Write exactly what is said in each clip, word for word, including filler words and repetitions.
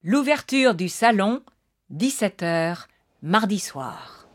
L'ouverture du salon, dix-sept heures, mardi soir.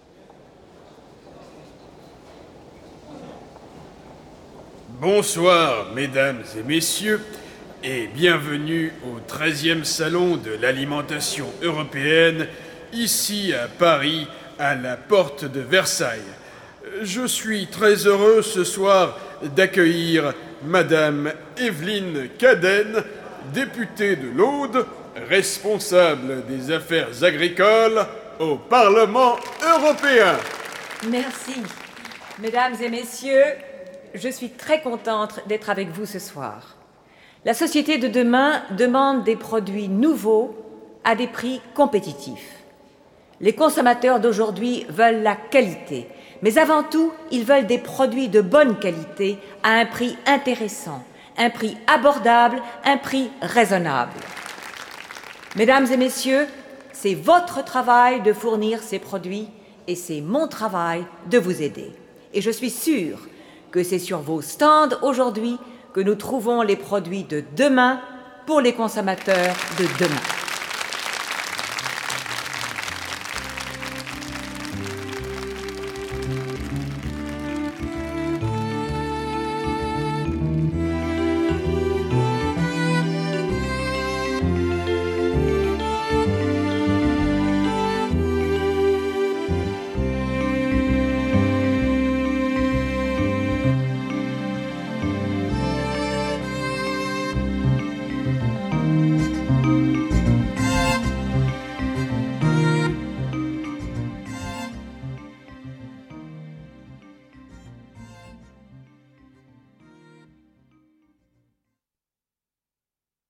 Bonsoir, mesdames et messieurs, et bienvenue au treizième salon de l'alimentation européenne, ici à Paris, à la porte de Versailles. Je suis très heureux ce soir d'accueillir Madame Evelyne Cadenne, députée de l'Aude, responsable des affaires agricoles au Parlement européen. Merci. Mesdames et messieurs, je suis très contente d'être avec vous ce soir. La société de demain demande des produits nouveaux à des prix compétitifs. Les consommateurs d'aujourd'hui veulent la qualité, mais avant tout, ils veulent des produits de bonne qualité à un prix intéressant, un prix abordable, un prix raisonnable. Mesdames et messieurs, c'est votre travail de fournir ces produits et c'est mon travail de vous aider. Et je suis sûre que c'est sur vos stands aujourd'hui que nous trouvons les produits de demain pour les consommateurs de demain.